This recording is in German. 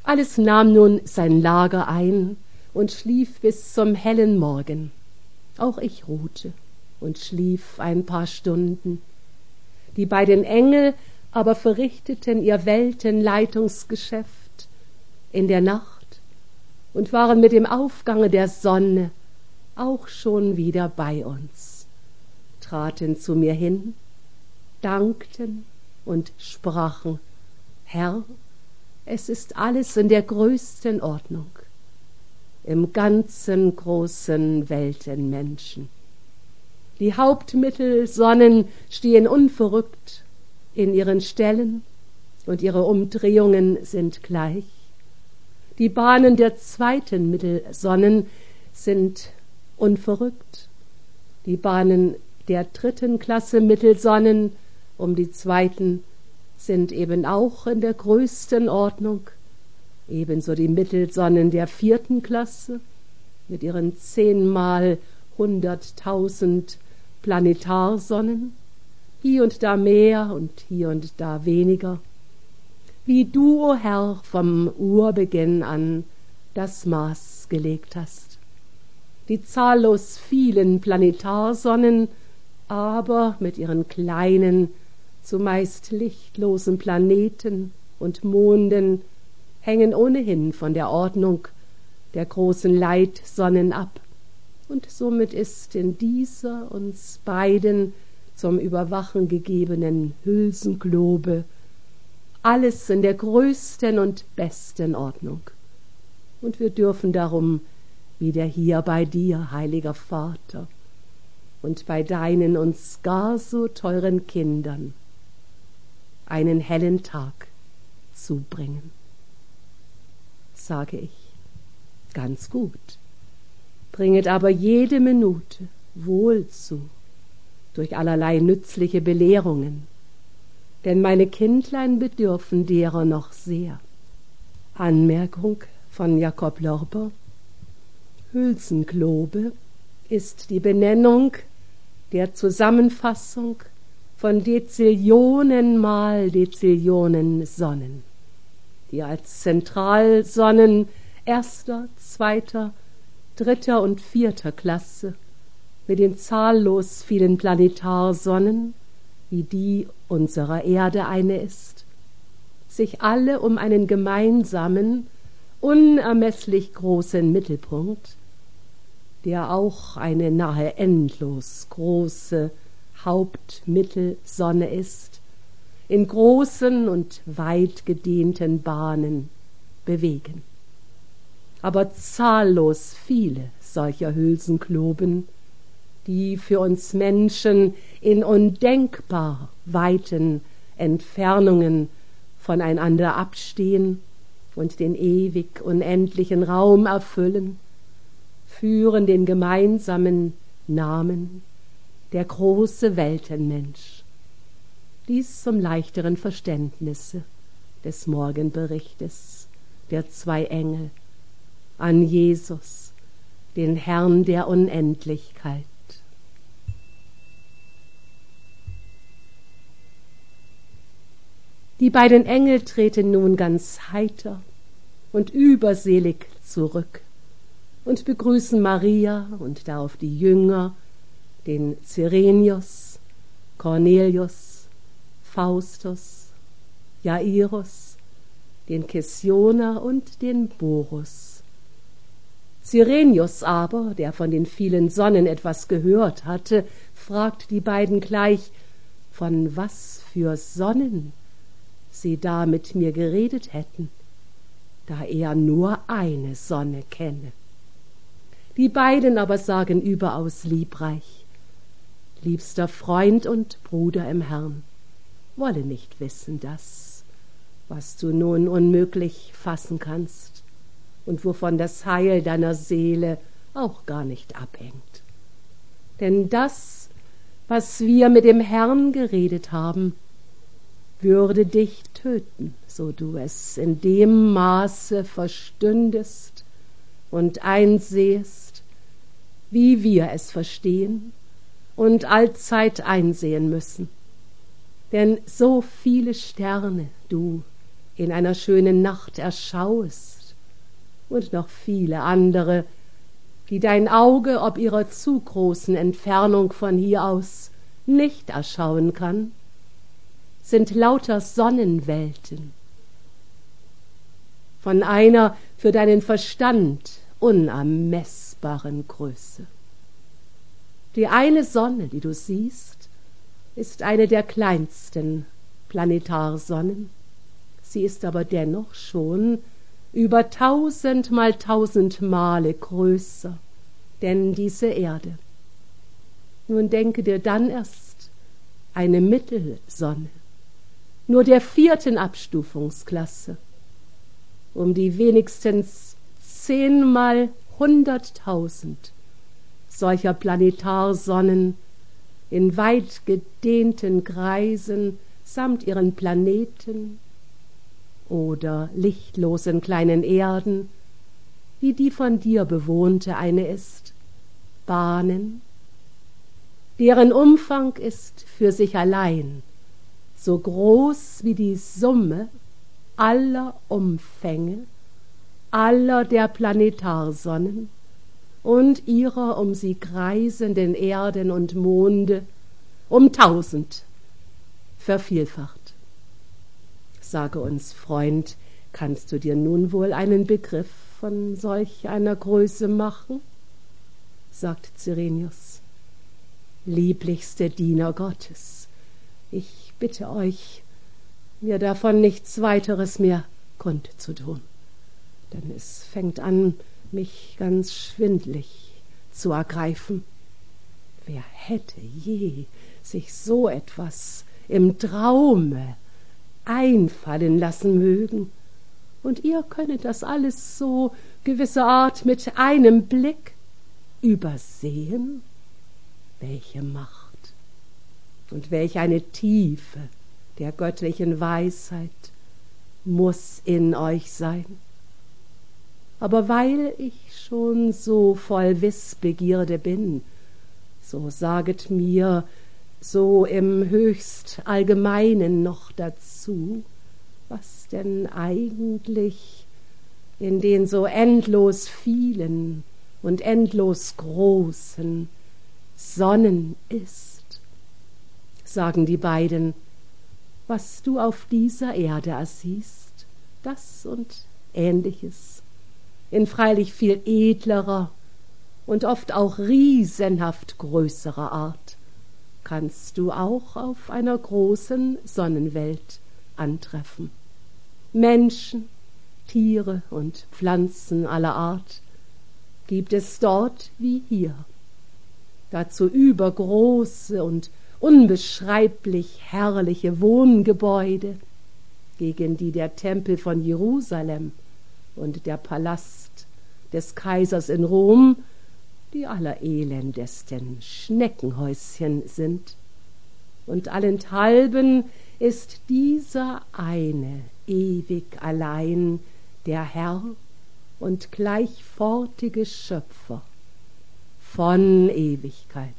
Alles nahm nun sein Lager ein und schlief bis zum hellen Morgen. Auch ich ruhte und schlief ein paar Stunden. Die beiden Engel aber verrichteten ihr Weltenleitungsgeschäft in der Nacht und waren mit dem Aufgange der Sonne auch schon wieder bei uns, traten zu mir hin, dankten und sprachen: Herr, es ist alles in der größten Ordnung, im ganzen großen Weltenmenschen. Die Hauptmittelsonnen stehen unverrückt in ihren Stellen und ihre Umdrehungen sind gleich. Die Bahnen der zweiten Mittelsonnen sind unverrückt. Die Bahnen der dritten Klasse Mittelsonnen um die zweiten sind eben auch in der größten Ordnung. Ebenso die Mittelsonnen der vierten Klasse mit ihren 10 × 100.000 Planetarsonnen, hier und da mehr und hier und da weniger, wie du, o Herr, vom Urbeginn an das Maß gelegt hast. Die zahllos vielen Planetarsonnen aber mit ihren kleinen, zumeist lichtlosen Planeten und Monden hängen ohnehin von der Ordnung der großen Leitsonnen ab, und somit ist in dieser uns beiden zum Überwachen gegebenen Hülsenglobe alles in der größten und besten Ordnung. Und wir dürfen darum wieder hier bei dir, heiliger Vater, und bei deinen uns gar so teuren Kindern einen hellen Tag zubringen. Sage ich, ganz gut, bringet aber jede Minute wohl zu, durch allerlei nützliche Belehrungen, denn meine Kindlein bedürfen derer noch sehr. Anmerkung von Jakob Lorber: Hülsenglobe ist die Benennung der Zusammenfassung von Dezillionen mal Dezillionen Sonnen, die als Zentralsonnen 1., 2., 3. und 4. Klasse mit den zahllos vielen Planetarsonnen, wie die unserer Erde eine ist, sich alle um einen gemeinsamen, unermesslich großen Mittelpunkt, der auch eine nahe endlos große Hauptmittelsonne ist, in großen und weit gedehnten Bahnen bewegen. Aber zahllos viele solcher Hülsengloben, die für uns Menschen in undenkbar weiten Entfernungen voneinander abstehen und den ewig unendlichen Raum erfüllen, führen den gemeinsamen Namen der große Weltenmensch. Dies zum leichteren Verständnisse des Morgenberichtes der 2 Engel an Jesus, den Herrn der Unendlichkeit. Die beiden Engel treten nun ganz heiter und überselig zurück und begrüßen Maria und darauf die Jünger, den Cyrenius, Cornelius, Faustus, Jairus, den Kessioner und den Borus. Cyrenius aber, der von den vielen Sonnen etwas gehört hatte, fragt die beiden gleich, von was für Sonnen sie da mit mir geredet hätten, da er nur eine Sonne kenne. Die beiden aber sagen überaus liebreich: Liebster Freund und Bruder im Herrn, wolle nicht wissen das, was du nun unmöglich fassen kannst und wovon das Heil deiner Seele auch gar nicht abhängt. Denn das, was wir mit dem Herrn geredet haben, würde dich töten, so du es in dem Maße verstündest und einsehest, wie wir es verstehen und allzeit einsehen müssen. Denn so viele Sterne du in einer schönen Nacht erschauest, und noch viele andere, die dein Auge ob ihrer zu großen Entfernung von hier aus nicht erschauen kann, sind lauter Sonnenwelten von einer für deinen Verstand unermessbaren Größe. Die eine Sonne, die du siehst, ist eine der kleinsten Planetarsonnen. Sie ist aber dennoch schon über 1000 mal 1000 Male größer denn diese Erde. Nun denke dir dann erst eine Mittelsonne, nur der 4. Abstufungsklasse, um die wenigstens 10 mal 100.000 solcher Planetarsonnen in weit gedehnten Kreisen samt ihren Planeten oder lichtlosen kleinen Erden, wie die von dir bewohnte eine ist, bahnen, deren Umfang ist für sich allein so groß wie die Summe aller Umfänge aller der Planetarsonnen und ihrer um sie kreisenden Erden und Monde um 1000 vervielfacht. Sage uns, Freund, kannst du dir nun wohl einen Begriff von solch einer Größe machen? Sagt Cyrenius. Lieblichste Diener Gottes, ich bitte euch, mir davon nichts weiteres mehr kundzutun, denn es fängt an, mich ganz schwindlig zu ergreifen. Wer hätte je sich so etwas im Traume einfallen lassen mögen, und ihr könnet das alles so gewisserart mit einem Blick übersehen? Welche Macht und welch eine Tiefe der göttlichen Weisheit muß in euch sein. Aber weil ich schon so voll Wissbegierde bin, so saget mir so im höchst Allgemeinen noch dazu, was denn eigentlich in den so endlos vielen und endlos großen Sonnen ist. Sagen die beiden, was du auf dieser Erde ersiehst, das und Ähnliches, in freilich viel edlerer und oft auch riesenhaft größerer Art, kannst du auch auf einer großen Sonnenwelt antreffen. Menschen, Tiere und Pflanzen aller Art gibt es dort wie hier. Dazu übergroße und unbeschreiblich herrliche Wohngebäude, gegen die der Tempel von Jerusalem und der Palast des Kaisers in Rom die allerelendesten Schneckenhäuschen sind. Und allenthalben ist dieser eine ewig allein der Herr und gleichfortige Schöpfer von Ewigkeit